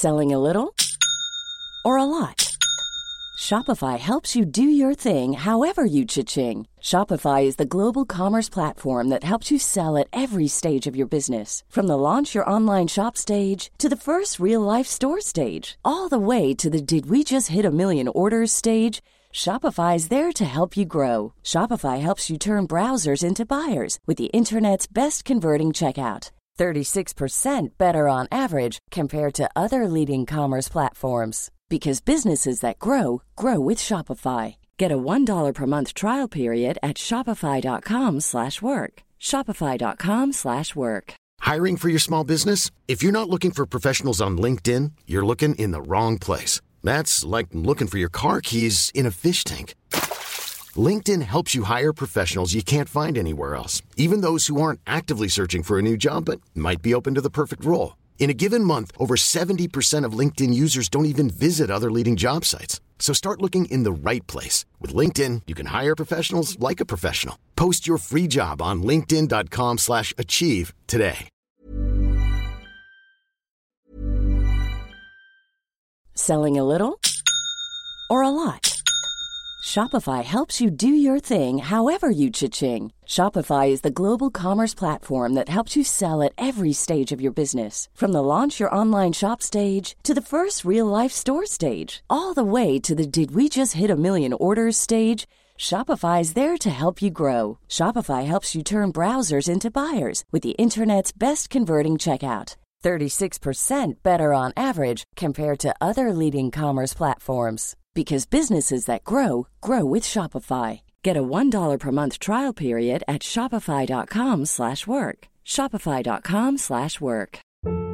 Selling a little or a lot? Shopify helps you do your thing however you cha-ching. Shopify is the global commerce platform that helps you sell at every stage of your business. From the launch your online shop stage to the first real-life store stage, all the way to the did we just hit a million orders stage. Shopify is there to help you grow. Shopify helps you turn browsers into buyers with the internet's best converting checkout. 36% better on average compared to other leading commerce platforms. Because businesses that grow, grow with Shopify. Get a $1 per month trial period at shopify.com/work. Shopify.com/work. Hiring for your small business? If you're not looking for professionals on LinkedIn, you're looking in the wrong place. That's like looking for your car keys in a fish tank. LinkedIn helps you hire professionals you can't find anywhere else, even those who aren't actively searching for a new job but might be open to the perfect role. In a given month, over 70% of LinkedIn users don't even visit other leading job sites. So start looking in the right place. With LinkedIn, you can hire professionals like a professional. Post your free job on linkedin.com/achieve today. Selling a little or a lot? Shopify helps you do your thing however you cha-ching. Shopify is the global commerce platform that helps you sell at every stage of your business. From the launch your online shop stage to the first real-life store stage, all the way to the did we just hit a million orders stage. Shopify is there to help you grow. Shopify helps you turn browsers into buyers with the internet's best converting checkout. 36% better on average compared to other leading commerce platforms. Because businesses that grow, grow with Shopify. Get a $1 per month trial period at shopify.com/work. Shopify.com/work.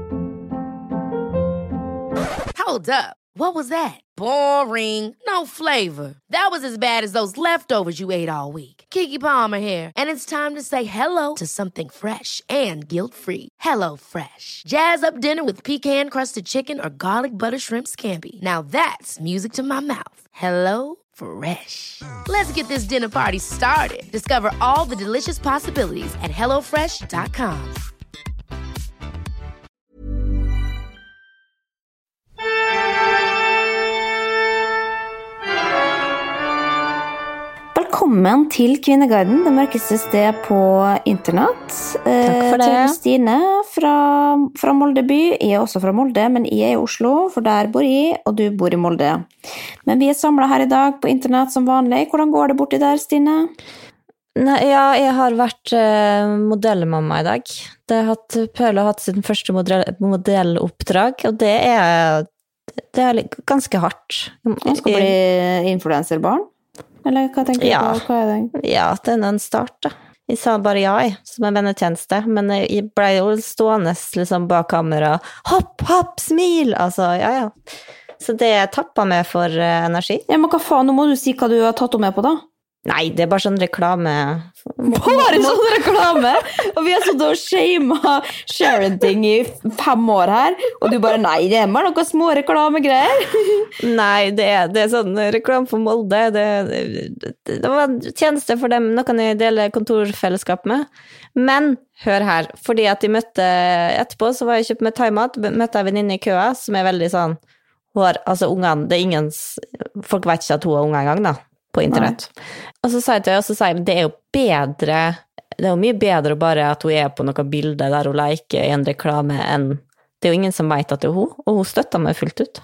Hold up. What was that? Boring. No flavor. That was as bad as those leftovers you ate all week. Keke Palmer here, and it's time to say hello to something fresh and guilt-free. Hello Fresh. Jazz up dinner with pecan-crusted chicken or garlic butter shrimp scampi. Now that's music to my mouth. Hello Fresh. Let's get this dinner party started. Discover all the delicious possibilities at hellofresh.com. Velkommen til Kvinneguiden, det mørkeste sted på internett. Takk for det. Til Stine fra Molde by. Jeg er også fra Molde, men jeg er i Oslo, for der bor jeg, og du bor i Molde. Men vi er samlet her i dag på internett som vanlig. Hvordan går det borti der, Stine? Nei, ja, jeg har vært modellmamma i dag. Pøl har hatt sin første modelloppdrag, og det er ganske hardt. Han skal bli influencerbarn? Eller hva tenker du på? Hva er det? Ja, det er en start da. Jeg sa bare ja, som en vennetjeneste, men jeg ble jo stående liksom bak kamera. Hopp, hopp, smil! Altså, ja. Så det tappet meg for energi. Ja, men hva faen, nå må du si hva du har tatt henne med på da. Nei, det er bare sånn reklame. Bare sånn reklame? Og vi har sånn og shamet sharing i 5 år her, og du bare, nei, det er bare noen små reklamegreier. Nei, det er sånn reklame for Molde. Det var en tjeneste for dem, noen jeg deler kontorfellesskap med. Men, hør her, fordi at de møtte etterpå, så var jeg kjøpt med thaimat, møtte jeg venninne i køa, som er veldig sånn, altså ungene, det er ingen, folk vet ikke at hun er unge en gang da. På internett. Og så sa jeg til henne, det er jo bedre, det er jo mye bedre bare at hun er på noen bilder der hun leker i en reklame enn, det er jo ingen som vet at det er hun, og hun støtter meg fullt ut.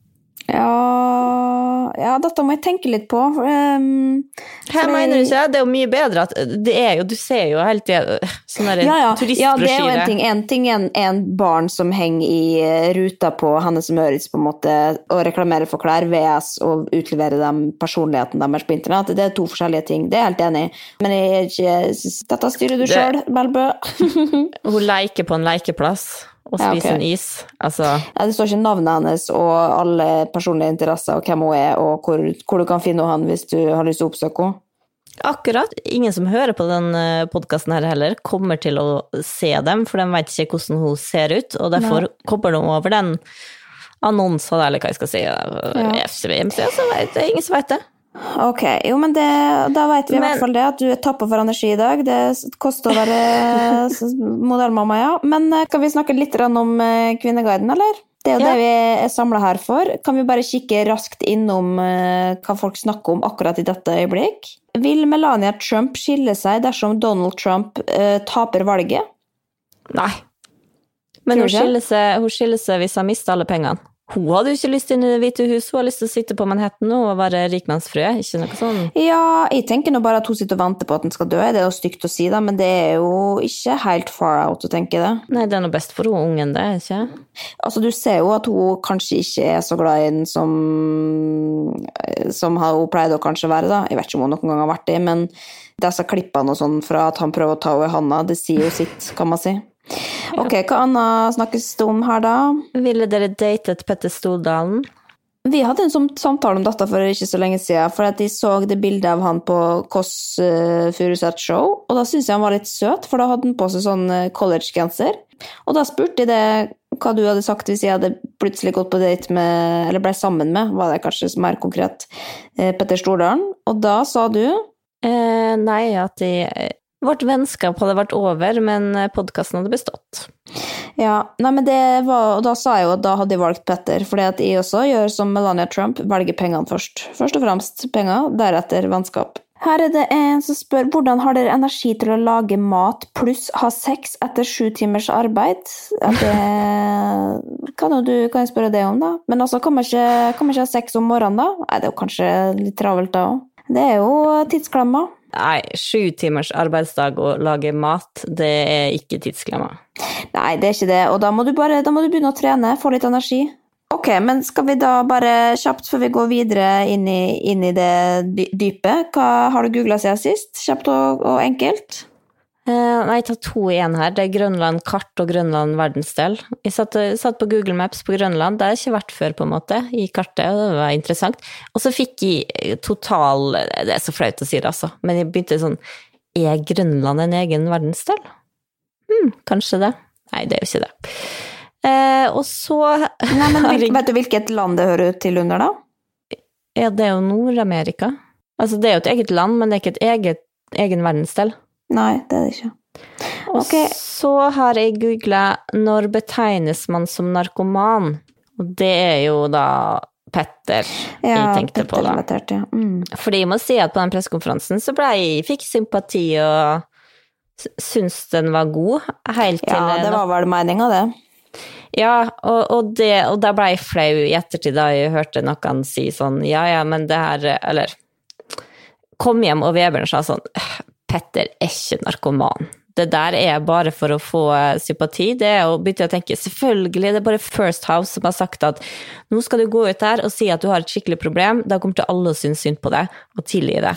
Ja, dette må jeg tenke litt på. Her mener du ikke, det er jo mye bedre at det er jo, du ser jo helt sånne turistbrosjyre. Ja, det er jo en ting en barn som henger i ruta på Hannes og Møritz på en måte, og reklamerer for klær VS og utleverer dem personligheten deres på internett. Det er 2 forskjellige ting, det er jeg helt enig i. Men dette styrer du selv, Melbø. Hun leker på en lekeplass. Og spise en is, altså. Ja, det står ikke navnet hennes og alle personlige interesser og hvem hun er, og hvor du kan finne henne hvis du har lyst til å oppsøke henne. Akkurat. Ingen som hører på den podcasten her heller kommer til å se dem, for de vet ikke hvordan hun ser ut, og derfor kommer de over den annonsen, eller hva jeg skal si, FCVMC, så vet det, ingen som vet det. Ok, jo, men da vet vi i hvert fall det, at du er tappet for energi i dag. Det koster å være modellmamma, ja. Men kan vi snakke litt om Kvinneguiden, eller? Det er jo det vi er samlet her for. Kan vi bare kikke raskt innom hva folk snakker om akkurat i dette øyeblikk? Vil Melania Trump skille seg dersom Donald Trump taper valget? Nei. Men hun skiller seg hvis han mister alle pengene. Hun hadde jo ikke lyst inn i Det hvite hus, hun har lyst til å sitte på Manhattan og være rikmannsfrø, ikke noe sånn. Ja, jeg tenker nå bare at hun sitter og venter på at den skal dø, det er jo stygt å si da, men det er jo ikke helt far out å tenke det. Nei, det er noe best for hun ungen det, ikke? Altså, du ser jo at hun kanskje ikke er så glad i den som hun pleide å kanskje være da. Jeg vet ikke om hun noen gang har vært det, men disse klippene og sånn fra at han prøver å ta henne i handa, det sier jo sitt, kan man si. Ok, hva annet snakkes det om her da? Ville dere datet Petter Stordalen? Vi hadde en sånn samtale om dette for ikke så lenge siden, for at jeg så det bildet av han på Kåss Furuseth show, og da synes jeg han var litt søt, for da hadde han på seg sånn college-genser. Og da spurte jeg det hva du hadde sagt hvis jeg hadde plutselig gått på date med, eller ble sammen med, var det kanskje mer konkret, Petter Stordalen. Og da sa du? Nei, at vårt vennskap hadde vært over, men podcasten hadde bestått. Ja, nei, men det var, og da sa jeg jo at da hadde jeg valgt Petter, fordi at jeg også gjør som Melania Trump, velger pengene først. Først og fremst penger, deretter vennskap. Her er det en som spør, hvordan har dere energi til å lage mat pluss ha sex etter 7 timers arbeid? Det kan jeg spørre det om da. Men altså, kan man ikke ha sex om morgenen da? Nei, det er jo kanskje litt travelt da også. Det er jo tidsklemma. Nei, 7 timers arbeidsdag og lage mat, det er ikke tidsklemma. Nei, det er ikke det, og da må du begynne å trene, få litt energi. Ok, men skal vi da bare kjapt før vi går videre inn i det dype? Hva har du googlet siden sist? Kjapt og enkelt? Nei, jeg tar 2 igjen her. Det er Grønland kart og Grønland verdensdel. Jeg satt på Google Maps på Grønland, det har jeg ikke vært før på en måte, i kartet, og det var interessant. Og så fikk jeg det er så flaut å si det altså, men jeg begynte sånn, er Grønland en egen verdensdel? Kanskje det? Nei, det er jo ikke det. Og så... Nei, men vet du hvilket land det hører til under da? Ja, det er jo Nord-Amerika. Altså, det er jo et eget land, men det er ikke et egen verdensdel. Nei, det er det ikke. Og så har jeg googlet når betegnes man som narkoman, og det er jo da Petter jeg tenkte på da. Relatert, ja. Fordi jeg må si at på den pressekonferansen så fikk sympati og synes den var god. Helt til det var vel meningen det. Ja, og da ble jeg flau i ettertid da jeg hørte noen si sånn, men det her, eller kom hjem og Vebjørn sa sånn, Petter er ikke narkoman. Det der er bare for å få sympati. Det er å begynne å tenke, selvfølgelig, det er bare First House som har sagt at nå skal du gå ut der og si at du har et skikkelig problem, da kommer til alle å synes synd på deg og tilgi det.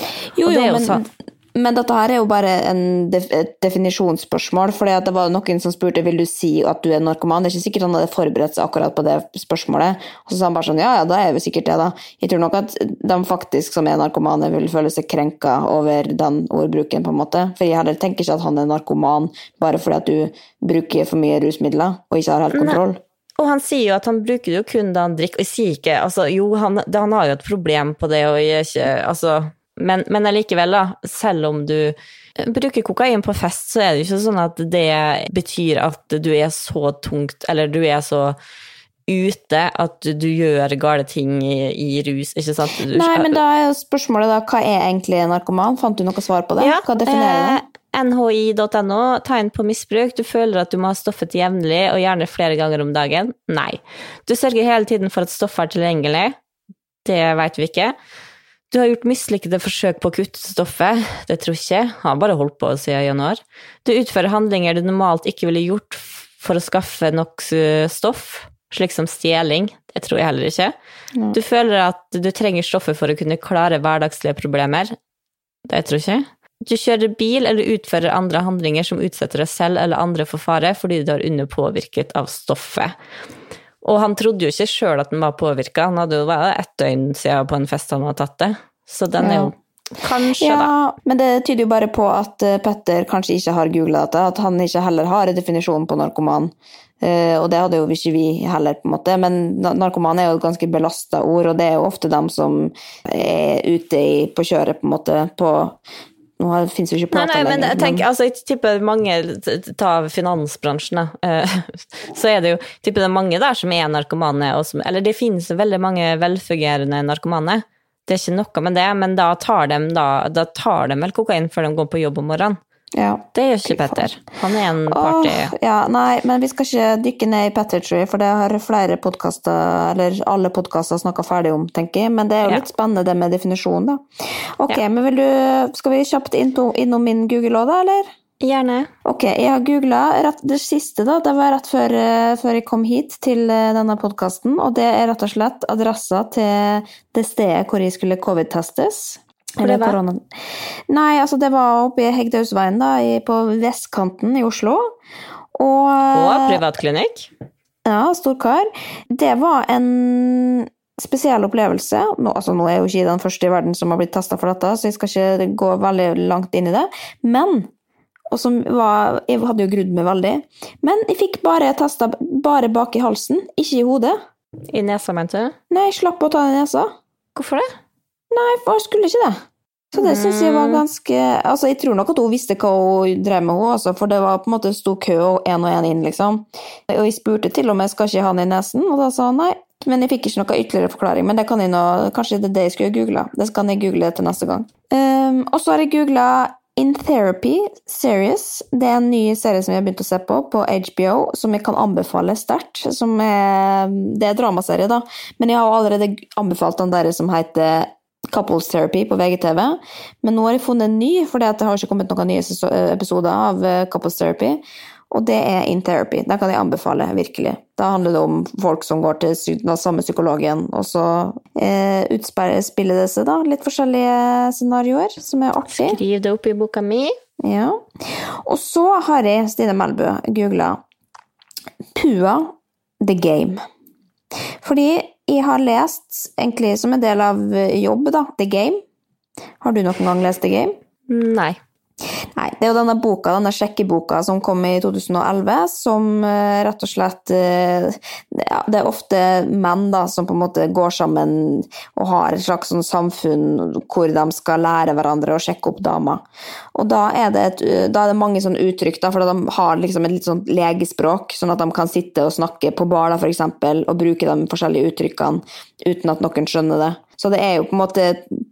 Men dette her er jo bare et definisjonsspørsmål, fordi at det var noen som spurte, vil du si at du er narkoman? Det er ikke sikkert han hadde forberedt seg akkurat på det spørsmålet. Og så sa han bare sånn, ja, da er jo sikkert det da. Jeg tror nok at de faktisk som er narkomane vil føle seg krenka over den ordbruken på en måte. For jeg heller tenker ikke at han er narkoman bare fordi at du bruker for mye rusmidler og ikke har helt kontroll. Og han sier jo at han bruker det jo kun da han drikker, og jeg sier ikke, altså jo, han har jo et problem på det, og jeg ikke, altså... Men allikevel da, selv om du bruker kokain på fest, så er det jo ikke sånn at det betyr at du er så tungt, eller du er så ute at du gjør gale ting i rus, ikke sant? Nei, men da er jo spørsmålet da, hva er egentlig narkoman? Fant du noe svar på det? Ja, hva definerer det? NHI.no, tegn på misbruk, du føler at du må ha stoffet jevnlig, og gjerne flere ganger om dagen? Nei. Du sørger hele tiden for at stoffet er tilgjengelig? Det vet vi ikke. Du har gjort mislykkede forsøk på å kutte stoffet, det tror jeg ikke, han har bare holdt på siden januar. Du utfører handlinger du normalt ikke ville gjort for å skaffe nok stoff, slik som stjeling, det tror jeg heller ikke. Ja. Du føler at du trenger stoffet for å kunne klare hverdagslige problemer, det tror jeg ikke. Du kjører bil eller utfører andre handlinger som utsetter deg selv eller andre for fare fordi du er underpåvirket av stoffet. Og han trodde jo ikke selv at den var påvirket. Han hadde jo bare 1 døgn siden på en fest han hadde tatt det. Så den er jo kanskje da. Ja, men det tyder jo bare på at Petter kanskje ikke har googlet dette, at han ikke heller har en definisjon på narkoman. Og det hadde jo ikke vi heller på en måte. Men narkoman er jo et ganske belastet ord, og det er jo ofte dem som er ute på kjøret på en måte Nå finnes jo ikke plata Nei, men lenger. jeg tenker, altså, jeg tipper mange, ta finansbransjen da, så det jo, tipper det mange der som narkomane, og som, eller det finnes veldig mange velfungerende narkomane, det ikke noe med det, men da tar de vel kokain før de går på jobb om morgenen. Ja. Det gjør ikke Petter. Han en party. Ja, nei, men vi skal ikke dykke ned i Petter Tree, for det har flere podcaster, eller alle podcaster snakket ferdig om, tenker jeg. Men det jo litt spennende det med definisjonen, da. Ok, men skal vi kjapt innom min Google også, da, eller? Gjerne. Ok, jeg har googlet det siste da, det var rett før jeg kom hit til denne podcasten, og det rett og slett adressa til det stedet hvor jeg skulle covid-testes. Hvor det var? Nei, altså det var oppe i Hegdehusveien da, på vestkanten i Oslo. Og privatklinikk? Ja, storkar. Det var en spesiell opplevelse. Nå er jo ikke jeg den første i verden som har blitt testet for dette, så jeg skal ikke gå veldig langt inn i det. Men, jeg hadde jo grudd meg veldig, men jeg fikk bare testet bare bak i halsen, ikke i hodet. I nesa, mente du? Nei, jeg slapp å ta i nesa. Hvorfor det? Nei, for jeg skulle ikke det. Så det synes jeg var ganske... Altså, jeg tror nok at hun visste hva hun drev med henne, altså, for det var på en måte stor kø og en inn, liksom. Og jeg spurte til og med, skal ikke ha den i nesen? Og da sa han nei, men jeg fikk ikke noe ytterligere forklaring, men det kan jeg nå... Kanskje det jeg skulle google. Det skal jeg google til neste gang. Og så har jeg googlet In Therapy Series. Det en ny serie som jeg har begynt å se på HBO, som jeg kan anbefale sterkt. Det dramaserie, da. Men jeg har allerede anbefalt den der som heter Couples Therapy på VGTV, men nå har jeg funnet en ny, for det har ikke kommet noen nye episoder av Couples Therapy, og det In Therapy. Det kan jeg anbefale, virkelig. Da handler det om folk som går til den samme psykologen, og så utspiller det seg da, litt forskjellige scenarioer, som artig. Skriv det opp i boka mi. Ja. Og så har jeg, Stine Melbø, googlet PUA The Game. Fordi jeg har lest, egentlig som en del av jobb da, The Game. Har du noen gang lest The Game? Nei. Nei, det jo denne sjekkeboka som kom i 2011, som rett og slett, det ofte menn da, som på en måte går sammen og har et slags sånn samfunn hvor de skal lære hverandre å sjekke opp damer. Og da det mange sånne uttrykk, da, for de har liksom et litt sånn legespråk, sånn at de kan sitte og snakke på bar da, for eksempel, og bruke de forskjellige uttrykkene uten at noen skjønner det. Så det jo på en måte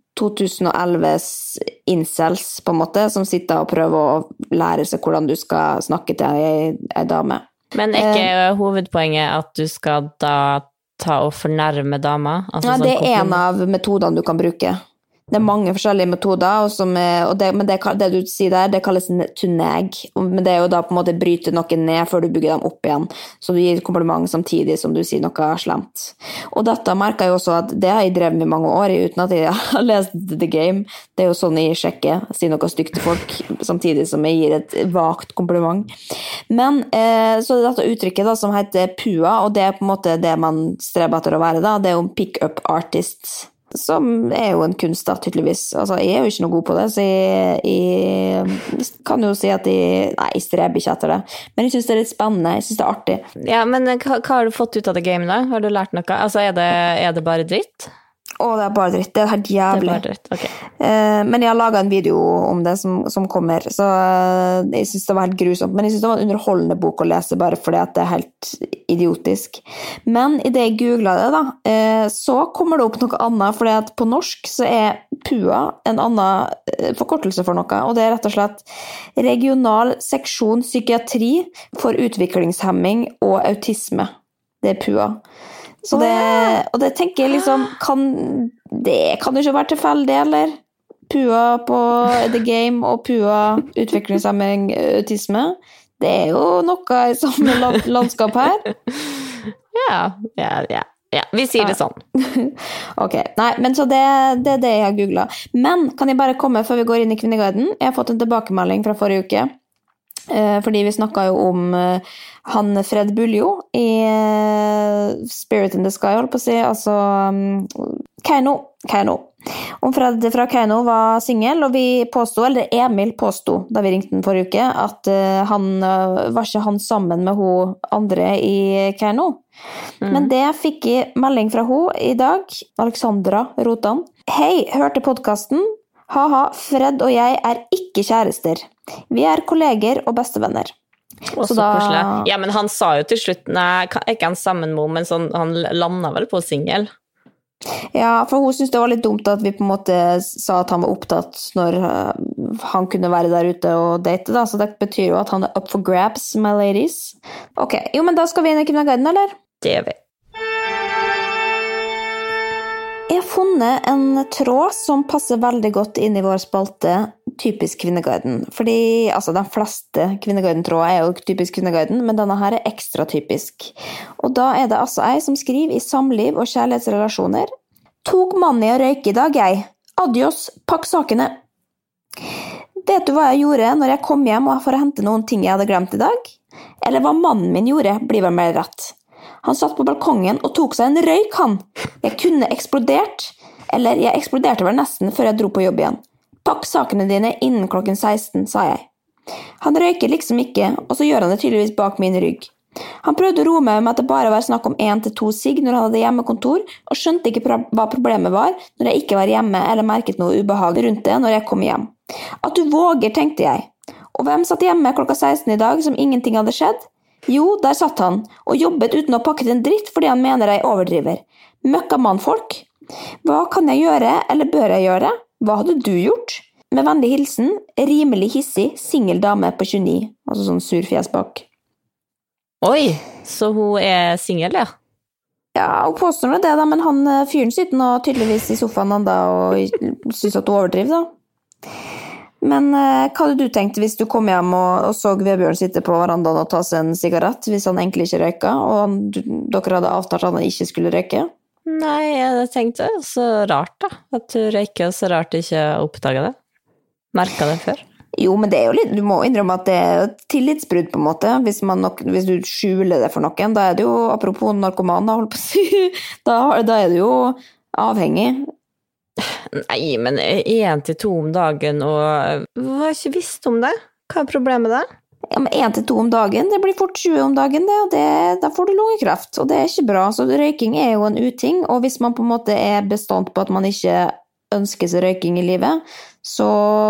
2011s incels, på en måte, som sitter og prøver å lære seg hvordan du skal snakke til en dame. Men ikke hovedpoenget at du skal da ta og fornærme damer? Altså ja, det en av metodene du kan bruke. Det mange forskjellige metoder, men det du sier der, det kalles to nag. Men det jo da på en måte bryte noe ned før du bygger dem opp igjen. Så du gir kompliment samtidig som du sier noe slemt. Og dette merker jeg også at det har jeg drevet med mange år, uten at jeg har lest The Game. Det jo sånn jeg sjekker, sier noe stygt til folk, samtidig som jeg gir et vagt kompliment. Men så dette uttrykket da, som heter PUA, og det på en måte det man streber etter å være da, det jo en pick-up artist, som jo en kunst da, tydeligvis. Altså, jeg jo ikke noe god på det, så jeg kan jo si at jeg streber ikke etter det. Men jeg synes det litt spennende, jeg synes det artig. Ja, men hva har du fått ut av det gamet da? Har du lært noe? Altså, er det bare dritt? Det bare dritt. Det helt jævlig. Det bare dritt, ok. Men jeg har laget en video om det som kommer, så jeg synes det var helt grusomt. Men jeg synes det var en underholdende bok å lese, bare fordi at det helt idiotisk. Men i det jeg googlet det da, så kommer det opp noe annet, fordi at på norsk så PUA en annen forkortelse for noe, og det rett og slett Regional seksjon psykiatri for utviklingshemming og autisme. Det PUA. Så og det tenker jeg liksom, det kan jo ikke være tilfeldig, eller? PUA på The Game og PUA utviklingshemming autisme. Det jo noe i samme landskap her. Ja. Vi sier det sånn. Ok, nei, men så det det jeg har googlet. Men kan jeg bare komme før vi går inn i Kvinneguiden? Jeg har fått en tilbakemelding fra forrige uke. Fordi vi snakket jo om han Fred Buljo i Spirit in the Sky, holdt på å si, altså Keiino. Om Fred fra Keiino var single, og vi påstod, eller Emil påstod, da vi ringte den forrige uke, at var ikke han sammen med hun andre i Keiino. Men det fikk jeg melding fra hun i dag, Alexandra Rotan. Hei, hørte podcasten. Haha, Fred og jeg ikke kjærester. Vi kolleger og bestevenner. Og så koselig. Ja, men han sa jo til slutt, nei, ikke han sammen med henne, men sånn, han landet vel på single. Ja, for hun synes det var litt dumt at vi på en måte sa at han var opptatt når han kunne være der ute og date, da. Så det betyr jo at han up for grabs, my ladies. Ok, jo, men da skal vi inn i Kvinneguiden, eller? Det gjør vi. Jeg har funnet en tråd som passer veldig godt inn i vår spalte, typisk Kvinneguiden. Fordi, altså, de fleste Kvinneguiden-tråder jo typisk Kvinneguiden, men denne her ekstra typisk. Og da det altså jeg som skriver i samliv og kjærlighetsrelasjoner. Tok mannen i å røyke i dag, jeg. Adios, pakk sakene. Vet du hva jeg gjorde når jeg kom hjem for å hente noen ting jeg hadde glemt i dag? Eller hva mannen min gjorde, blir vel mer rett. Han satt på balkongen og tok seg en røyk, han. Jeg kunne eksplodert, eller jeg eksploderte vel nesten før jeg dro på jobb igjen. Pakk sakene dine innen klokken 16, sa jeg. Han røyker liksom ikke, og så gjør han det tydeligvis bak min rygg. Han prøvde å roe meg med at det bare var snakk om 1 til 2 sigg når han hadde hjemmekontor, og skjønte ikke hva problemet var når jeg ikke var hjemme eller merket noe ubehag rundt det når jeg kom hjem. At du våger, tenkte jeg. Og hvem satt hjemme klokka 16 i dag som ingenting hadde skjedd? Jo, der satt han, og jobbet uten å pakke en dritt fordi han mener jeg overdriver. Møkka mannfolk. Hva kan jeg gjøre, eller bør jeg gjøre? Hva hadde du gjort? Med vennlig hilsen, rimelig hissig, single dame på 29, altså sånn sur fjes bak. Oi, så hun single, ja? Ja, hun påstår det da, men han fyren sitter nå tydeligvis i sofaen enda og synes at hun overdriver da. Men hva hadde du tenkt hvis du kom hjem og så Vebjørn sitte på verandaen og ta seg en sigarett, hvis han egentlig ikke røyka, og dere hadde avtalt at han ikke skulle røyke? Nei, jeg tenkte så rart da, at du røyker, og så rart ikke oppdaget det. Merket det før. Jo, men det jo litt, du må innrømme at det et tillitsbrudd på en måte, hvis du skjuler det for noen, da det jo, apropos narkoman, da det jo avhengig. Nei, men 1 til 2 om dagen, og hva ikke visst om det? Hva problemet da? Ja, men 1 til 2 om dagen, det blir fort 20 om dagen, da får du lungekreft, og det ikke bra. Så røyking jo en uting, og hvis man på en måte bestand på at man ikke ønsker seg røyking i livet, så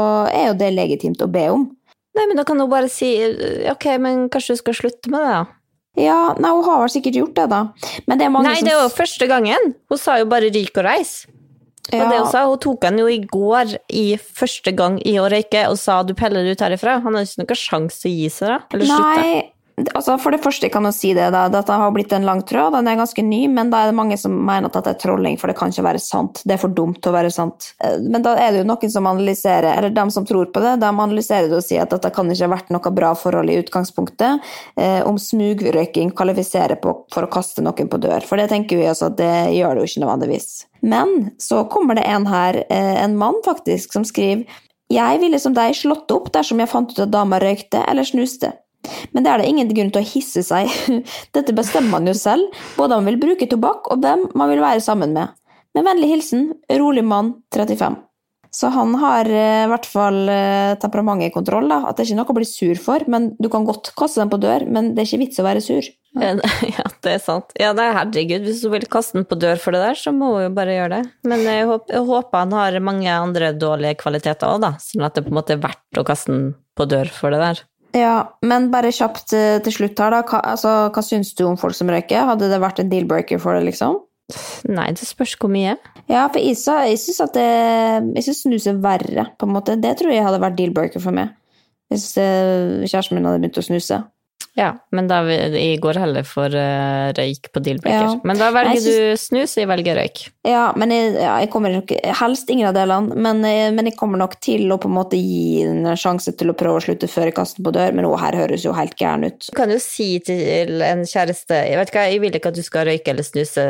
jo det legitimt å be om. Nei, men da kan du bare si, ok, men kanskje du skal slutte med det da? Ja, nei, hun har vel sikkert gjort det da. Men det mange nei, det var jo første gangen. Hun sa jo bare ryk og reis. Ja. Og det hun sa, hun tok han jo i går i første gang i å røyke og sa du peller ut herifra. Han har ikke noen sjans til å gi seg da, eller slutte. Nei, altså for det første kan jeg si det da, dette har blitt en lang tråd, den ganske ny, men da det mange som mener at det trolling, for det kan ikke være sant. Det for dumt til å være sant. Men da det jo noen som analyserer, eller de som tror på det, de analyserer det og sier at dette kan ikke ha vært noe bra forhold i utgangspunktet, om smugrøyking kvalifiserer for å kaste noen på dør. For det tenker vi også at det gjør det jo ikke nødvendigvis. Men så kommer det en her, en mann faktisk, som skriver «Jeg ville som deg slått opp dersom jeg fant ut at dama røykte eller snuste. Men det det ingen grunn til å hisse seg. Dette bestemmer man jo selv, både om man vil bruke tobakk og hvem man vil være sammen med. Med vennlig hilsen, rolig mann, 35. Så han har I hvert fall temperamentet I kontroll, da. At det ikke noe å bli sur for, men du kan godt kaste den på dør, men det ikke vits å være sur. Ja, det sant. Ja, det herregud, hvis du vil kaste den på dør for det der, så må du jo bare gjøre det. Men jeg håper han har mange andre dårlige kvaliteter også, da, sånn at det på en måte verdt å kaste den på dør for det der. Ja, men bare kjapt til slutt her da, hva synes du om folk som røyker? Hadde det vært en dealbreaker for det, liksom? Nei, det spørs hvor mye. Ja, for jeg synes at jeg synes snus verre, på en måte. Det tror jeg hadde vært dealbreaker for meg. Hvis kjæresten min hadde begynt å snuse. Ja, men da jeg går heller for røyk på dealbreaker. Ja. Men da velger du snus, jeg velger røyk. Ja, men jeg kommer nok, helst ingen av delene, men jeg kommer nok til å på en måte gi en sjanse til å prøve å slutte før jeg kaster på dør, men her høres jo helt gæren ut. Du kan jo si til en kjæreste, jeg vet ikke, jeg vil ikke at du skal røyke eller snuse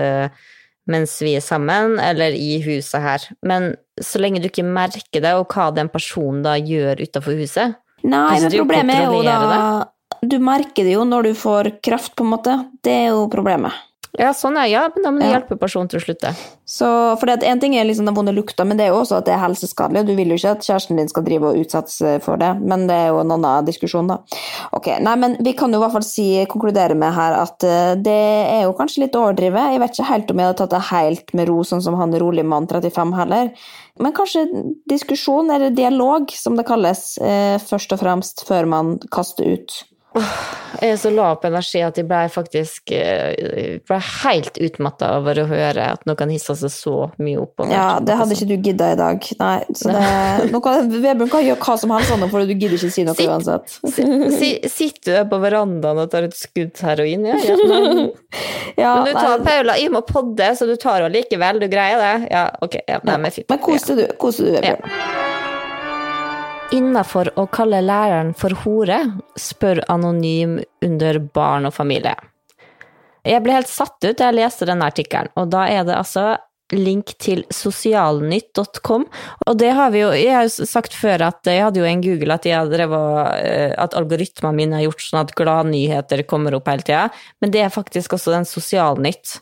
mens vi sammen, eller I huset her, men så lenge du ikke merker det, og hva den personen da gjør utenfor huset. Nei, men problemet jo da... Du merker det jo når du får kraft, på en måte. Det jo problemet. Ja, sånn ja, men da må du hjelpe personen til å slutte. Så, for en ting liksom den vonde lukta, men det jo også at det helseskadelig. Du vil jo ikke at kjæresten din skal drive og utsettes for det, men det jo en annen diskusjon da. Ok, nei, men vi kan jo i hvert fall konkludere med her at det jo kanskje litt overdrivet. Jeg vet ikke helt om jeg hadde tatt det helt med ro, sånn som han rolig mann 35 heller. Men kanskje diskusjon eller dialog, som det kalles, først og fremst, før man kaster ut. Jeg så lav på energi at jeg ble faktisk helt utmattet over å høre at noen hisser seg så mye opp. Ja, det hadde ikke du giddet i dag. Nei, så Vebjørn kan gjøre hva som helst, for du gidder ikke si noe uansett. Sitter du på verandaen og tar et skudd heroin? Men du tar, Paula, jeg må podde, så du tar jo likevel, du greier det? Ja, ok, det fint. Men koser du, Vebjørn? Innenfor å kalle læreren for hore, spør anonym under barn og familie. Jeg ble helt satt ut da jeg leste denne artikkelen, og da det altså link til sosialnytt.com, og det har jeg har jo sagt før at jeg hadde jo en Google at at algoritmene mine har gjort sånn at gladnyheter kommer opp hele tiden, men det faktisk også den sosialnytt.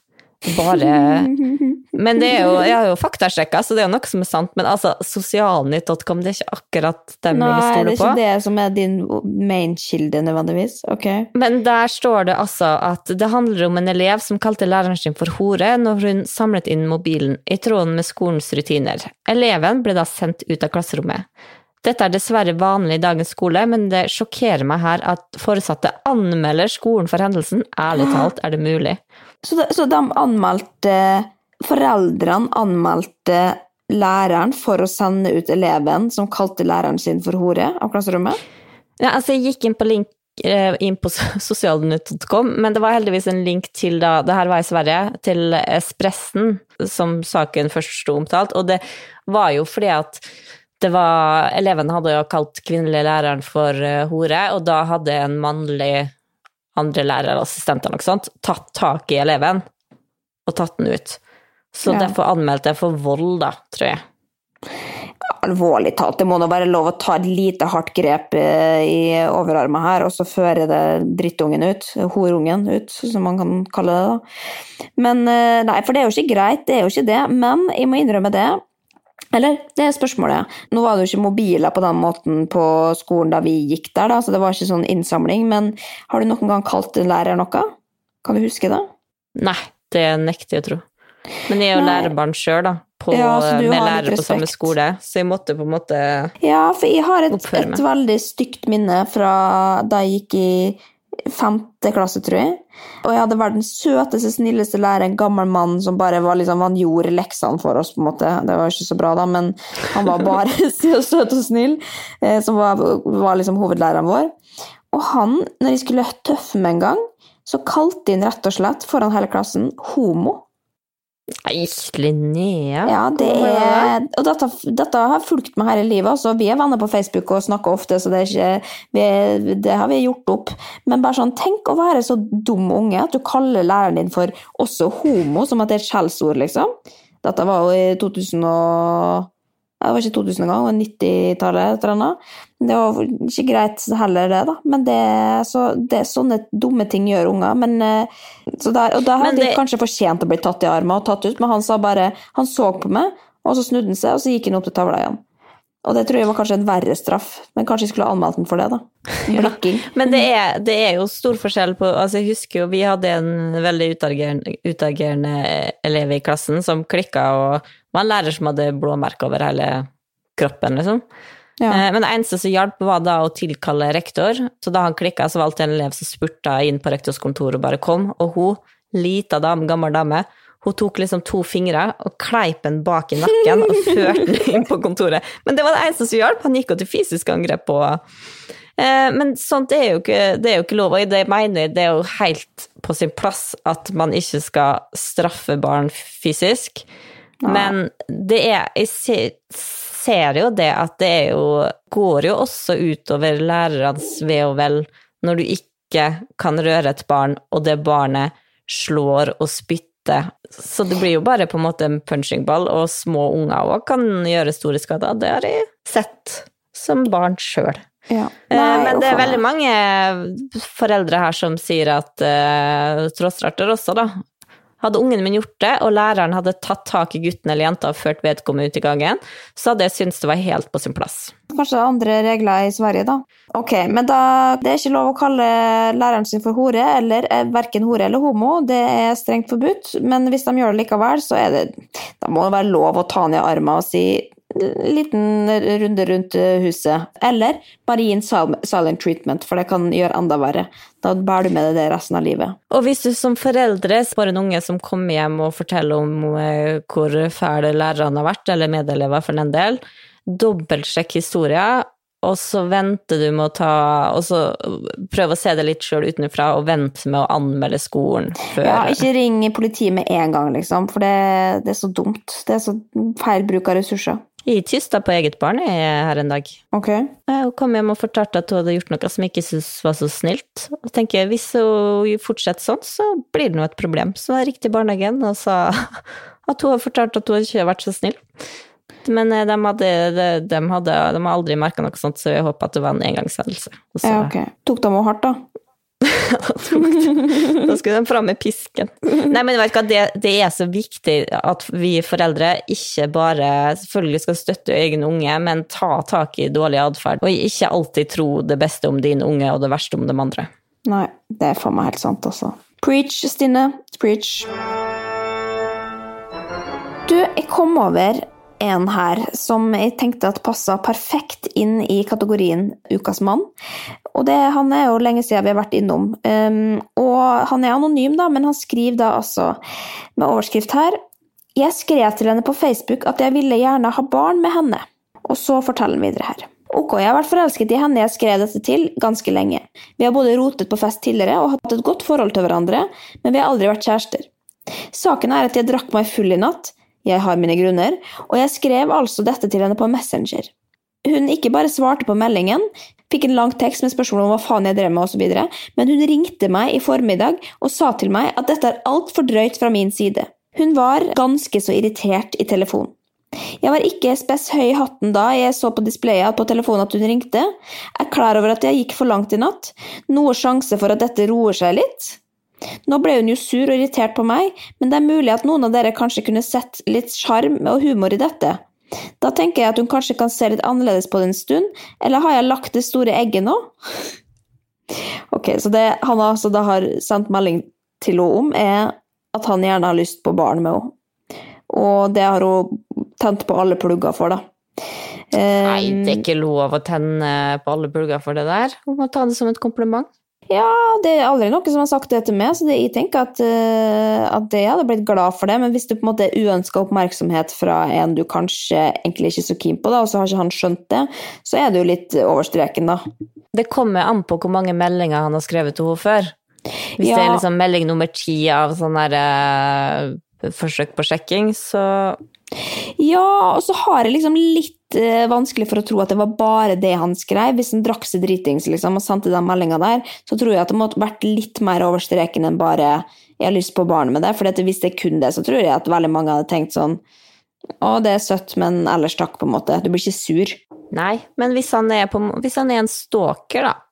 Men det jo, jeg har jo faktasjekket, så det jo noe som sant, men altså sosialnytt.com, det ikke akkurat dem jeg stoler på. Nei, det ikke det som din main-kilde nødvendigvis, ok. Men der står det altså at det handler om en elev som kalte læreren sin for hore når hun samlet inn mobilen i tråden med skolens rutiner. Eleven ble da sendt ut av klasserommet. Dette dessverre vanlig i dagens skole, men det sjokkerer meg her at foresatte anmelder skolen for hendelsen. Ærlig talt, det mulig? Så de foreldrene anmeldte læreren for å sende ut eleven som kalte læreren sin for hore av klasserommet? Ja, altså jeg gikk inn på sosialnytt.com, men det var heldigvis en link til det her var i Sverige, til Espressen, som saken først stod omtalt, og det var jo fordi at eleven hadde jo kalt kvinnelige læreren for hore, og da hadde en mannlig andre lærerassistenter nok sånt, tatt tak i eleven og tatt den ut. Så derfor anmeldte jeg for vold da, tror jeg. Alvorlig talt, det må nå være lov å ta et lite hardt grep i overarmen her, og så føre det drittungen ut, horungen ut, som man kan kalle det da. Men nei, for det jo ikke greit, det jo ikke det, men jeg må innrømme det. Eller, det spørsmålet. Nå var det jo ikke mobiler på den måten på skolen da vi gikk der, da, så det var ikke sånn innsamling, men har du noen gang kalt en lærer noe? Kan du huske det? Nei, det nekter jeg å tro. Men jeg jo lærerbarn selv da, med lærere på samme skole, så jeg måtte på en måte Ja, for jeg har et veldig stygt minne fra da jeg gikk i 5. klasse, tror jeg. Og jeg hadde vært den søteste, snilleste lærer, en gammel mann som bare var liksom, han gjorde leksene for oss på en måte. Det var ikke så bra da, men han var bare søt og snill, som var liksom hovedlæreren vår. Og han, når jeg skulle tøffe med en gang, så kalte han rett og slett foran hele klassen homo. Nei, Linnea. Ja, og dette har fulgt meg her i livet, altså. Vi venner på Facebook og snakker ofte, så det har vi gjort opp. Men bare sånn, tenk å være så dum unge, at du kaller læreren din for også homo, som at det et skjellsord, liksom. Dette var jo i 2000 og... Det var ikke 2000 gang, det var 90-tallet, tror jeg. Det var ikke greit heller det da, men sånne dumme ting gjør unger, men da hadde de kanskje fortjent å bli tatt i armen og tatt ut, men han sa bare, han så på meg, og så snudde han seg, og så gikk han opp til tavla igjen. Og det tror jeg var kanskje en verre straff, men kanskje jeg skulle ha anmeldt den for det da. Blikking. Ja, men det jo stor forskjell på, altså jeg husker jo, vi hadde en veldig utagerende elev i klassen som klikket, og var en lærer som hadde blåmerker over hele kroppen, liksom. Ja. Men det eneste som hjalp var da å tilkalle rektor, så da han klikket, så valgte en elev som spurte inn på rektors kontor og bare kom, og hun, lita dame, gammel dame, hun tok liksom 2 fingre og kleip den bak i nakken og førte den inn på kontoret. Men det var det eneste som hjalp. Han gikk jo til fysisk angrep på. Men sånt jo ikke lov, og det mener jeg, det jo helt på sin plass at man ikke skal straffe barn fysisk. Men jeg ser jo det at det går jo også utover lærerens ve og vel når du ikke kan røre et barn, og det barnet slår og spytter. Så det blir jo bare på en måte en punchingball, og små unger også kan gjøre store skader. Det har jeg sett som barn selv. Ja. Men det veldig mange foreldre her som sier at trådstarter også da, Hadde ungen min gjort det, og læreren hadde tatt tak i gutten eller jenta og ført vedkommende ut i gangen, så hadde jeg syntes det var helt på sin plass. Kanskje andre regler i Sverige da. Ok, men da, det ikke lov å kalle læreren sin for hore, eller hverken hore eller homo, det strengt forbudt, men hvis de gjør det likevel, så det, da må det være lov å ta ned armen og si liten runde rundt huset, eller bare gi en silent treatment, for det kan gjøre enda verre. Da bærer du med det resten av livet. Og hvis du som foreldre får en unge som kommer hjem og forteller om hvor fæle lærerne har vært, eller medelever for den del, dobbeltsjekk historien, og så venter du med å og så prøv å se det litt selv utenfra, og vent med å anmelde skolen før. Ja, ikke ring politiet med en gang, liksom, for det så dumt. Det så feil bruk av ressurser. Jeg tysta på eget barn her en dag. Ok. Hun kom hjem og fortalte at hun hadde gjort noe som ikke synes var så snilt. Og tenker, hvis hun fortsetter sånn, så blir det noe et problem. Så jeg ringte barnehagen og sa at hun har fortalt at hun ikke har vært så snill. Men de har aldri merket noe sånt, så jeg håper at det var en engangshendelse. Ja, ok. Tok de henne hardt da? Da skulle de fram med pisken. Nei, men vet du hva, det så viktig at vi foreldre ikke bare selvfølgelig skal støtte egen unge, men ta tak i dårlig adferd, og ikke alltid tro det beste om din unge og det verste om de andre. Nei, det for meg helt sant også. Preach, Stine. Preach. Du, jeg kom over en her som jeg tenkte at passet perfekt inn i kategorien Ukas mann. Og han jo lenge siden vi har vært innom. Og han anonym da, men han skriver da altså med overskrift her: «Jeg skrev til henne på Facebook at jeg ville gjerne ha barn med henne.» Og så forteller han videre her. Ok, jeg har vært forelsket i henne jeg skrev dette til ganske lenge. Vi har både rotet på fest tidligere og hatt et godt forhold til hverandre, men vi har aldri vært kjærester. Saken at jeg drakk meg full i natt. Jeg har mine grunner, og jeg skrev altså dette til henne på Messenger. Hun ikke bare svarte på meldingen, fikk en lang tekst med spørsmål om hva faen jeg drev med og så videre, men hun ringte meg i formiddag og sa til meg at dette alt for drøyt fra min side. Hun var ganske så irritert i telefon. Jeg var ikke spes høy i hatten da jeg så på displayet på telefonen at hun ringte. Jeg klar over at jeg gikk for langt i natt. Noe sjanse for at dette roer seg litt? Nå ble hun jo sur og irritert på meg, men det mulig at noen av dere kanskje kunne sett litt charm og humor i dette. Da tenker jeg at hun kanskje kan se litt annerledes på det en stund, eller har jeg lagt det store egget nå? Ok, så det han altså da har sendt melding til henne om, at han gjerne har lyst på barn med henne. Og det har hun tent på alle plugger for da. Nei, det ikke lov å tenne på alle plugger for det der. Hun må ta det som et kompliment. Ja, det aldri noen som har sagt det til meg, så jeg tenker at jeg hadde blitt glad for det, men hvis du på en måte uønsket oppmerksomhet fra en du kanskje egentlig ikke er så keen på da, og så har ikke han skjønt det, så det jo litt overstreken da. Det kommer an på hvor mange meldinger han har skrevet til henne før. Hvis det liksom melding nummer 10 av sånn der forsøk på sjekking, så... Ja, og så har jeg liksom litt vanskelig for å tro at det var bare det han skrev. Hvis han drakk seg dritings liksom, og sendte den meldingen der, så tror jeg at det måtte vært litt mer overstreken enn bare jeg har lyst på barn med det, for hvis det kun det, så tror jeg at veldig mange hadde tenkt sånn det søtt, men ellers takk på en måte. Du blir ikke sur. Nei, men hvis han en stalker da,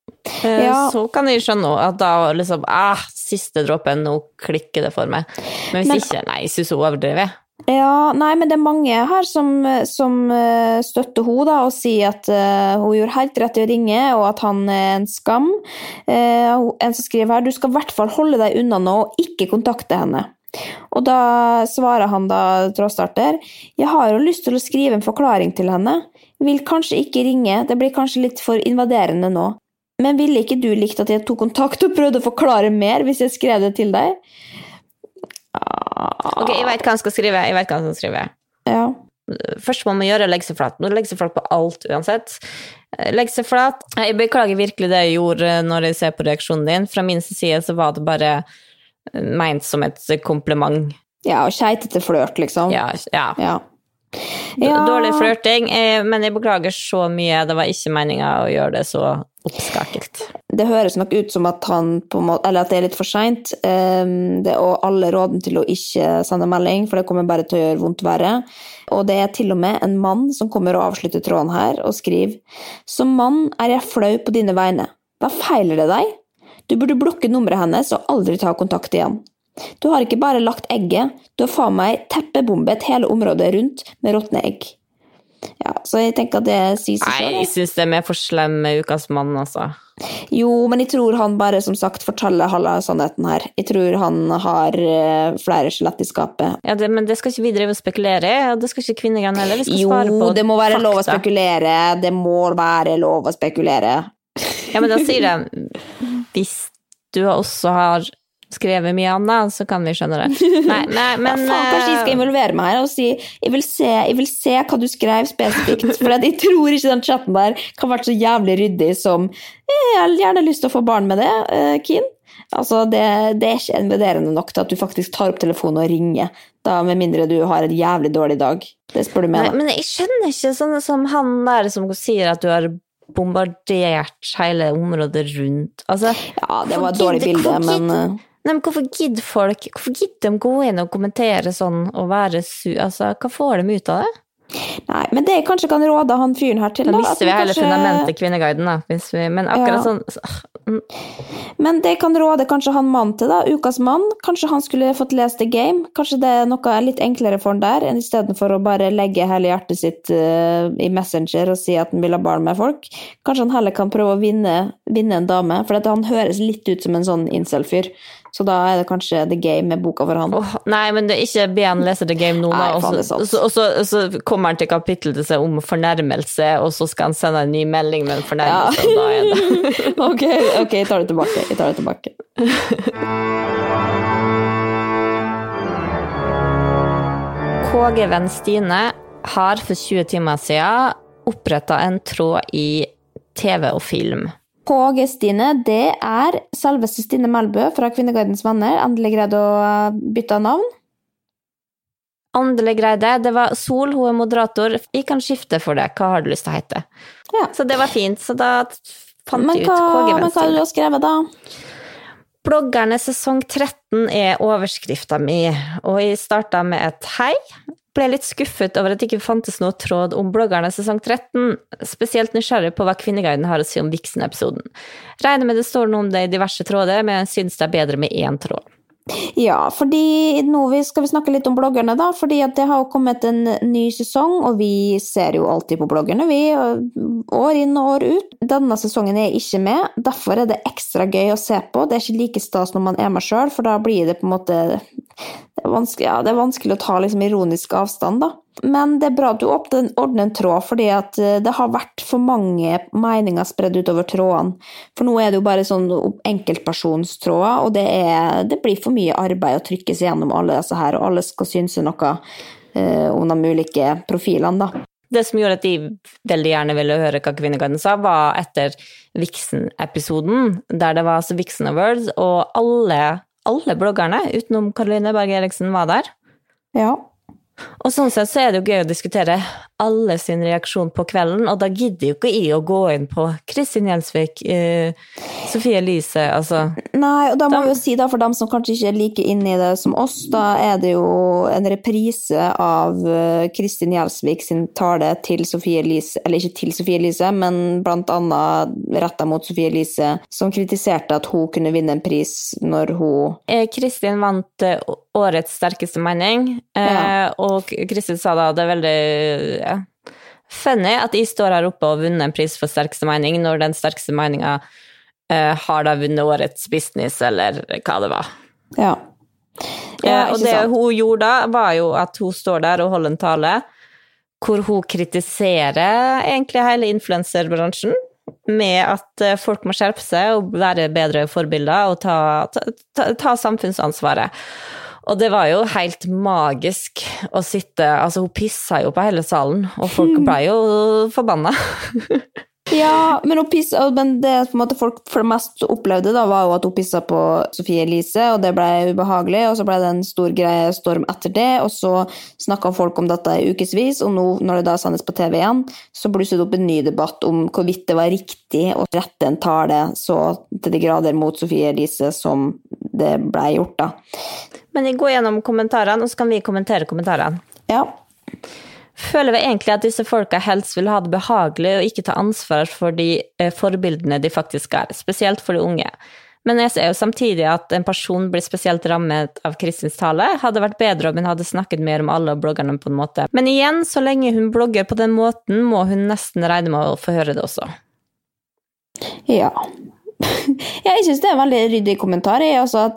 så kan jeg skjønne at da liksom, siste dråpen, nå klikker det for meg. Men hvis ikke, nei, jeg synes hun overdriver. Ja, nei, men det mange her som støtter henne da, og sier at hun gjorde helt rett i å ringe, og at han en skam. En som skriver her: du skal i hvert fall holde deg unna nå, og ikke kontakte henne. Og da svarer han da, trådstarter: jeg har jo lyst til å skrive en forklaring til henne. Vil kanskje ikke ringe, det blir kanskje litt for invaderende nå. Men ville ikke du likt at jeg tok kontakt og prøvde å forklare mer hvis jeg skrev det til deg? Ok, jeg vet hva han skal skrive. Ja. Først må man legge seg flat. Nå legger seg flat på alt uansett. Legge seg flat. Jeg beklager virkelig det jeg gjorde når jeg ser på reaksjonen din. Fra min side så var det bare ment som et kompliment. Ja, og keitete flørt, liksom. Ja. Dårlig flørting, men jeg beklager så mye. Det var ikke meningen å gjøre det så oppskakelt. Det høres nok ut som at han på en måte, eller at det litt for sent, og alle råden til å ikke sende melding, for det kommer bare til å gjøre vondt verre. Og det til og med en mann som kommer og avslutter tråden her og skriver: som mann jeg flau på dine vegne. Hva feiler det deg? Du burde blokke nummeret hennes og aldri ta kontakt igjen. Du har ikke bare lagt egget, du har faen meg teppebombet hele området rundt med råtne egg. Ja, så jeg tenker at det sier seg selv. Nei, jeg synes det er mer for slem med ukas mann, altså. Jo, men jeg tror han bare, som sagt, forteller halve sannheten her. Jeg tror han har flere skjelett i skapet. Ja, men det skal ikke vi drive og spekulere i, og det skal ikke kvinnegrann heller. Vi skal svare på Jo, det må være fakta. lov å spekulere. Det må være lov å spekulere. Ja, men da sier de, hvis du også har skrevet mye annet, så kan vi skjønne det. Nei, men... Ja, faen, kanskje jeg skal involvere meg her og si, jeg vil se hva du skrev spesifikt, for jeg tror ikke den chatten der kan være så jævlig ryddig som, jeg har gjerne lyst til å få barn med det, Keen. Altså, det er ikke invaderende nok til at du faktisk tar opp telefonen og ringer, da med mindre du har en jævlig dårlig dag. Det spør du med da. Men jeg skjønner ikke sånn som han der som sier at du har bombardert hele området rundt. Altså, ja, det var et dårlig bilde, men... Nei, men hvorfor gidder de gå inn og kommentere sånn og være altså, hva får de ut av det? Nei, men det jeg kanskje kan råde han fyren her til da mister vi hele fundamentet Kvinneguiden da, men akkurat sånn Men det kan råde kanskje han mann til da, ukas mann, kanskje han skulle fått lest The Game, kanskje det er noe litt enklere for han der, enn i stedet for å bare legge hele hjertet sitt i Messenger og si at han vil ha barn med folk. Kanskje han heller kan prøve å vinne en dame, for han høres litt ut som en sånn incel-fyr. Så da er det kanskje The Game med boka for han. Nei, men det er ikke be han lese The Game nå, og så kommer han til kapittel til seg om fornærmelse, og så skal han sende en ny melding med en fornærmelse, og da er det... Ok, jeg tar det tilbake. KG-venn Stine har for 20 timer siden opprettet en tråd i TV og film. KG Stine, det er selveste Stine Melbø fra Kvinneguidens venner. Endelig greide å bytte navn. Endelig greide. Det var Sol, hun er moderator. Vi kan skifte for det. Hva har du lyst til å hete? Ja. Så det var fint. Så da fant jeg ut KG-venn Men hva har du skrevet da? Bloggerne sesong 13 er overskriften min, og jeg startet med et hei. Ble litt skuffet over at det ikke fantes noe tråd om bloggerne sesong 13, spesielt nysgjerrig på hva Kvinneguiden har å si om Vixen-episoden. Regner med det står noe om det i diverse tråder, men jeg synes det er bedre med én tråd. Ja, fordi nå skal vi snakke litt om bloggerne da, fordi at det har jo kommet en ny sesong, og vi ser jo alltid på bloggerne, vi, år inn og år ut. Denne sesongen er ikke med, derfor er det ekstra gøy å se på. Det er ikke like stas når man er med selv, for da blir det på en måte... Det er vanskelig å ta liksom ironisk avstand da. Men det er bra at du ordner en tråd, fordi at det har vært for mange meninger spredd ut over trådene. For nå er det jo bare sånn enkeltpersonstråder, og det blir for mye arbeid å trykke seg gjennom alle disse her, og alle skal synse noe om de ulike profilene da. Det som gjorde at de veldig gjerne ville høre hva Kvinneguiden sa, var etter Vixen-episoden, der det var altså Vixen Awards, og alle bloggerne, utenom Karoline Berg Eriksen, var der. Ja. Og sånn sett så er det jo gøy å diskutere alle sin reaksjon på kvelden, og da gidder jo ikke jeg å gå inn på Kristin Gjelsvik, Sofie Elise, altså. Nei, og da må vi jo si da, for dem som kanskje ikke er like inne i det som oss, da er det jo en reprise av Kristin Gjelsvik sin tale til Sofie Elise, eller ikke til Sofie Elise, men blant annet rettet mot Sofie Elise, som kritiserte at hun kunne vinne en pris når hun... Kristin vant årets sterkeste mening, og Kristin sa da, det er veldig funny at jeg står her oppe og vunnet en pris for sterkeste mening, når den sterkeste meningen har da vunnet årets business, eller hva det var. Ja. Og det hun gjorde da, var jo at hun står der og holder en tale, hvor hun kritiserer egentlig hele influencerbransjen, med at folk må skjerpe seg og være bedre forbilder og ta samfunnsansvaret. Og det var jo helt magisk å sitte, altså hun pissa jo på hele salen, og folk ble jo forbannet. Ja, men det på en måte folk for det mest opplevde da, var jo at hun pisset på Sofie Elise, og det ble ubehagelig, og så ble det en stor greie storm etter det, og så snakket folk om dette i ukesvis, og nå, når det da sendes på TV igjen, så blusset det opp en ny debatt om hvorvidt det var riktig å rette en tale så til de grader mot Sofie Elise som det ble gjort da. Men jeg går gjennom kommentarene, og så kan vi kommentere kommentarene. Ja. Føler vi egentlig at disse folka helst vil ha det behagelig og ikke ta ansvar for de forbildene de faktisk er, spesielt for de unge. Men jeg ser jo samtidig at en person blir spesielt rammet av Kristins tale. Hadde vært bedre om hun hadde snakket mer om alle bloggerne på en måte. Men igjen, så lenge hun blogger på den måten, må hun nesten regne med å få høre det også. Ja. Jeg synes det er en veldig ryddig kommentar, altså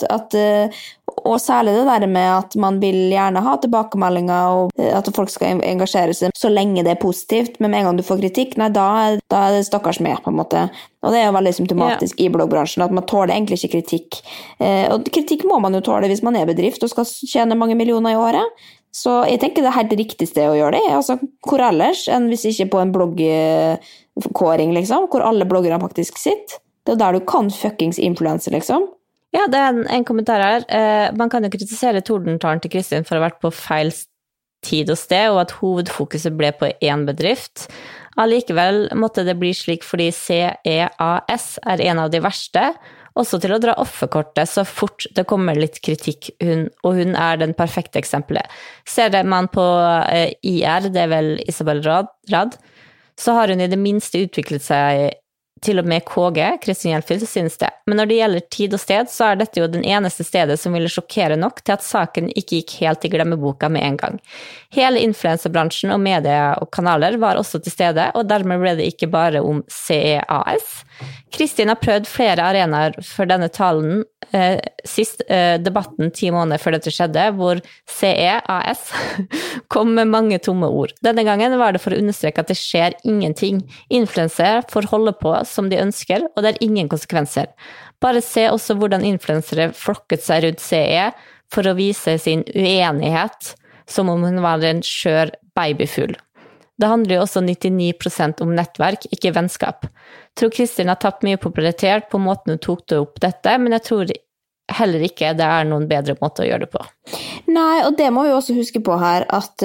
og særlig det der med at man vil gjerne ha tilbakemeldinger og at folk skal engasjere seg så lenge det er positivt, men med en gang du får kritikk, nei, da er det stakkars med på en måte, og det er jo veldig symptomatisk i bloggbransjen at man tåler egentlig ikke kritikk, og kritikk må man jo tåle hvis man er bedrift og skal tjene mange millioner i året, så jeg tenker det er helt riktig sted å gjøre det, altså hvor ellers enn hvis ikke på en bloggkåring liksom, hvor alle bloggerne faktisk sitter. Det er der du kan fuckings influencer, liksom. Ja, det er en kommentar her. Man kan jo kritisere tordentalen til Kristin for å ha vært på feil tid og sted, og at hovedfokuset ble på en bedrift. Allikevel måtte det bli slik fordi CEAS er en av de verste, også til å dra offerkortet så fort det kommer litt kritikk, og hun er den perfekte eksempelet. Ser man på IR, det er vel Isabel Rad, så har hun i det minste utviklet seg til og med KG, Kristin Hjelfild, synes det. Men når det gjelder tid og sted, så er dette jo den eneste stedet som ville sjokkere nok til at saken ikke gikk helt i glemmeboka med en gang. Hele influencerbransjen og media og kanaler var også til stede, og dermed ble det ikke bare om CEAS. Kristin har prøvd flere arenaer for denne talen, sist debatten 10 måneder før dette skjedde, hvor CEAS kom med mange tomme ord. Denne gangen var det for å understreke at det skjer ingenting. Influencere får holde på som de ønsker, og det er ingen konsekvenser. Bare se også hvordan influencere flokket seg rundt CE for å vise sin uenighet, som om hun var en skjør babyfugl. Det handler jo også 99% om nettverk, ikke vennskap. Jeg tror Kristin har tapt mye popularitet på måten hun tok det opp dette, men jeg tror heller ikke det er noen bedre måte å gjøre det på. Nei, og det må vi også huske på her, at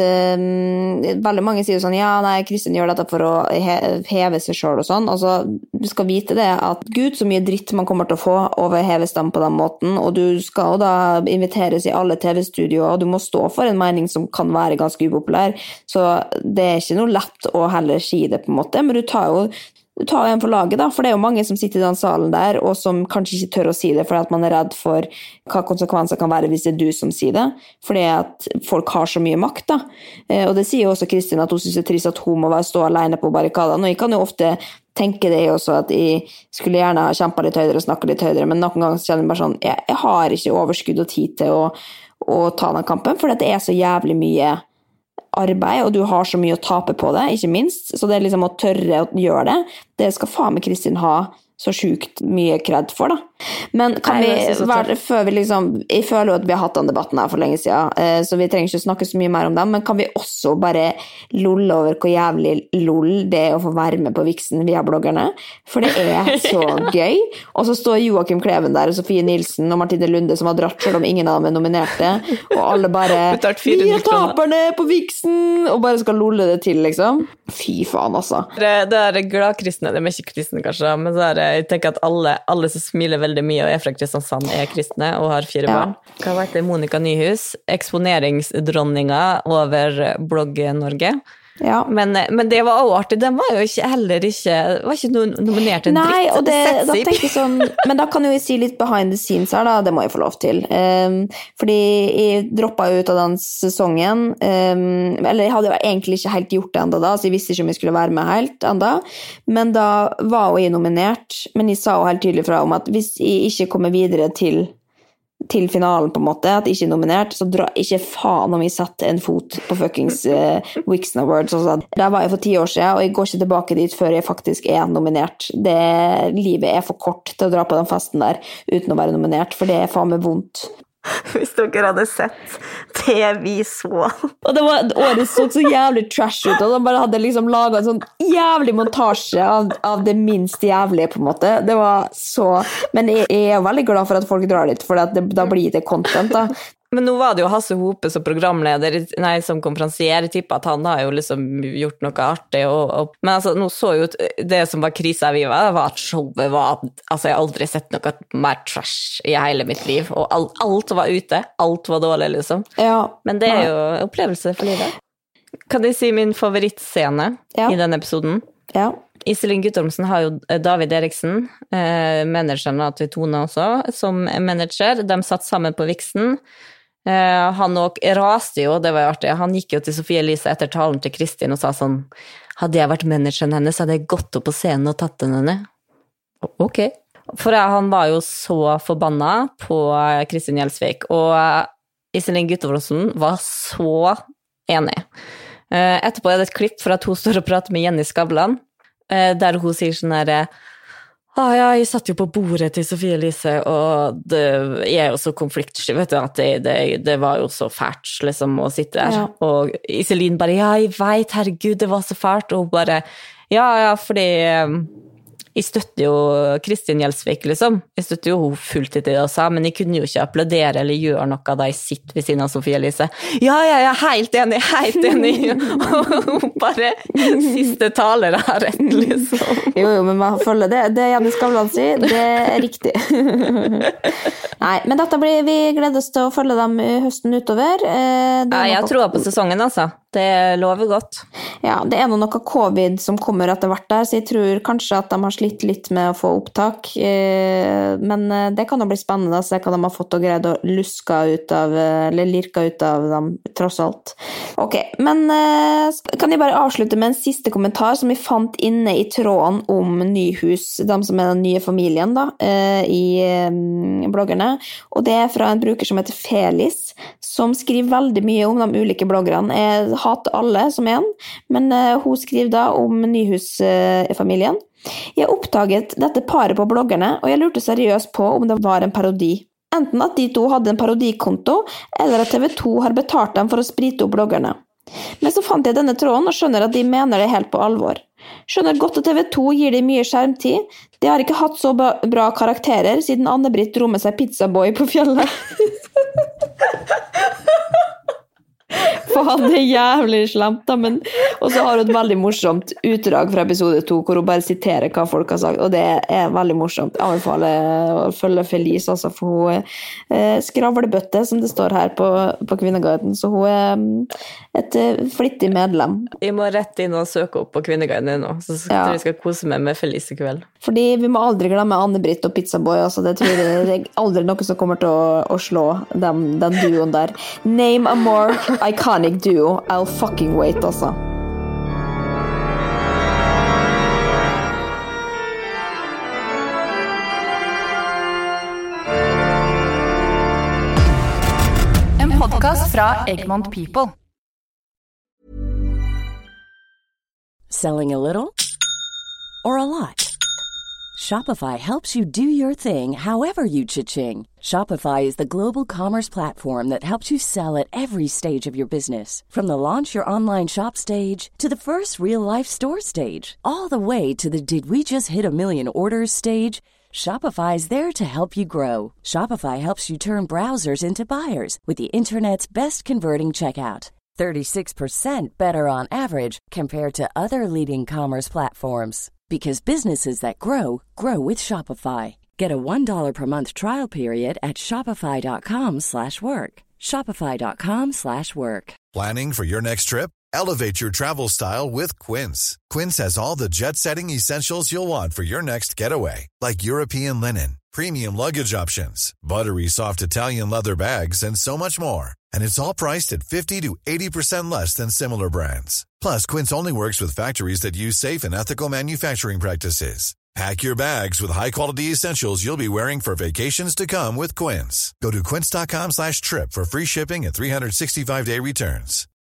veldig mange sier sånn, ja, nei, Kristin gjør dette for å heve seg selv og sånn. Altså, du skal vite det, at Gud, så mye dritt man kommer til å få over hevestam på den måten, og du skal da inviteres i alle TV-studioer, og du må stå for en mening som kan være ganske upopulær, så det er ikke noe lett å heller si det på en måte, men du tar jo en for laget da, for det er jo mange som sitter i den salen der, og som kanskje ikke tør å si det, fordi at man er redd for hva konsekvenser kan være hvis det er du som sier det, fordi at folk har så mye makt da, og det sier jo også Kristin at hun synes det er trist at hun må stå alene på barrikadene, og jeg kan jo ofte tenke det også, at jeg skulle gjerne ha kjempet litt høyere og snakket litt høyere, men noen ganger kjenner jeg bare sånn, jeg har ikke overskudd og tid til å ta den kampen, for det er så jævlig mye arbeid, og du har så mye å tape på det, ikke minst, så det er liksom å tørre å gjøre det, det skal faen med Kristin ha så sjukt mye kred for da. Men kan før vi liksom, jeg føler jo at vi har hatt den debatten her for lenge siden, så vi trenger ikke snakke så mye mer om den, men kan vi også bare lolle over hvor jævlig lol det er å få være med på Vixen via bloggerne, for det er så gøy, og så står Joakim Kleven der, og Sofie Nilsen og Martine Lunde som har dratt selv om ingen av dem er nominerte, og alle bare vi er taperne på Vixen, og bare skal lolle det til liksom. Fy faen altså. Det er glad-kristne, det er ikke kristne kanskje, men så jeg tenker at alle som smiler veldig mye og er fra Kristiansand er kristne og har 4 barn. Hva vet det? Monica Nyhus, eksponeringsdronninga over Blogg-Norge. Ja. Men det var også artig, den var jo heller ikke nominert en dritt. Nei, og da tenker jeg sånn, men da kan jo jeg si litt behind the scenes her da, det må jeg få lov til. Fordi jeg droppet ut av den sesongen, eller jeg hadde jo egentlig ikke helt gjort det enda da, så jeg visste ikke om jeg skulle være med helt enda, men da var jo jeg nominert, men jeg sa jo helt tydelig fra om at hvis jeg ikke kommer videre til finalen på en måte, at jeg ikke er nominert, så dra ikke faen om jeg satt en fot på fuckings Vixen Awards. Det var jeg for 10 år siden, og jeg går ikke tilbake dit før jeg faktisk er nominert. Livet er for kort til å dra på den festen der uten å være nominert, for det er faen meg vondt. Hvis dere hadde sett det vi så. Og det var, året så jævlig trash ut, og de bare hadde liksom laget en sånn jævlig montasje av det minst jævlige på en måte. Det var så, men jeg er veldig glad for at folk drar dit, for da blir det content da. Men nå var det jo Hasse Hope som programleder, som konferansier, jeg tipper at han har jo liksom gjort noe artig, men altså, nå så jo det som var krisa vi var at showet var, altså jeg har aldri sett noe mer trash i hele mitt liv, og alt var ute, alt var dårlig liksom. Ja. Men det er jo opplevelse for livet. Kan jeg si min favorittscene i denne episoden? Ja. Iselin Guttormsen har jo David Eriksen, manageren av Tvitona også, som manager. De satt sammen på Vixen. Han også raste jo, det var jo artig. Han gikk jo til Sofie Elise etter talen til Kristin og sa sånn, hadde jeg vært manageren hennes, hadde jeg gått opp på scenen og tatt den henne. Ok. For han var jo så forbanna på Kristin Gjelsvik, og Iselin Guttormsen var så enig. Etterpå er det et klipp for at hun står og prater med Jenny Skavlan, der hun sier sånn her, jeg satt jo på bordet til Sofie Elise, og det er jo så konfliktsky, vet du, at det var jo så fælt, liksom, å sitte der. Ja. Og Iselin bare, jeg vet, herregud, det var så fælt, og hun bare, ja, fordi jeg støtter jo Kristin Gjelsvik, liksom. Jeg støtter jo hun fullt i det og sa, men jeg kunne jo ikke applaudere eller gjøre noe da jeg sitter ved siden av Sofie Elise. Ja, helt enig. Og bare siste taler har rett, liksom. Jo, men man følger det Jenny Skavlan sier, det er riktig. Nei, men dette vi gledes til å følge dem i høsten utover. Jeg tror på sesongen, altså. Det lover godt. Ja, det er noe covid som kommer etter hvert der, så jeg tror kanskje at de har slitt litt med å få opptak, men det kan jo bli spennende å se hva de har fått og greid å lirka ut av dem, tross alt. Ok, men kan jeg bare avslutte med en siste kommentar som vi fant inne i tråden om Nyhus, de som er den nye familien da, i bloggerne, og det er fra en bruker som heter Felis, som skriver veldig mye om de ulike bloggerne. Jeg hater alle som en, men hun skriver da om Nyhus-familien. Jeg oppdaget dette paret på bloggerne, og jeg lurte seriøst på om det var en parodi. Enten at de to hadde en parodikonto, eller at TV2 har betalt dem for å sprite opp bloggerne. Men så fant jeg denne tråden og skjønner at de mener det helt på alvor. Skjønner godt at TV2 gir de mye skjermtid. De har ikke hatt så bra karakterer siden Anne-Britt dro med seg pizzaboy på fjellet. For det er jævlig slemt da, men og så har hun et veldig morsomt utdrag fra episode 2, hvor hun bare siterer hva folk har sagt, og det er veldig morsomt. Jeg anbefaler å følge Felice, altså, for hun skravlebøtte, som det står her på Kvinneguiden, så hun er et flittig medlem. Jeg må rett inn og søke opp på Kvinneguiden nå, så tror jeg skal kose meg med Felice i kveld. Fordi vi må aldri glemme Anne-Britt og Pizzaboy, altså det tror jeg det er aldri noe som kommer til å slå den duoen der. Name a more iconic duo. I'll fucking wait, altså. En podcast fra Egmont People. Selling a little or a lot? Shopify helps you do your thing however you cha-ching. Shopify is the global commerce platform that helps you sell at every stage of your business. From the launch your online shop stage to the first real-life store stage, all the way to the did we just hit a million orders stage. Shopify is there to help you grow. Shopify helps you turn browsers into buyers with the internet's best converting checkout. 36% better on average compared to other leading commerce platforms. Because businesses that grow, grow with Shopify. Get a $1 per month trial period at shopify.com/work. Shopify.com/work. Planning for your next trip? Elevate your travel style with Quince. Quince has all the jet-setting essentials you'll want for your next getaway, like European linen, premium luggage options, buttery soft Italian leather bags, and so much more. And it's all priced at 50 to 80% less than similar brands. Plus, Quince only works with factories that use safe and ethical manufacturing practices. Pack your bags with high-quality essentials you'll be wearing for vacations to come with Quince. Go to quince.com/trip for free shipping and 365-day returns.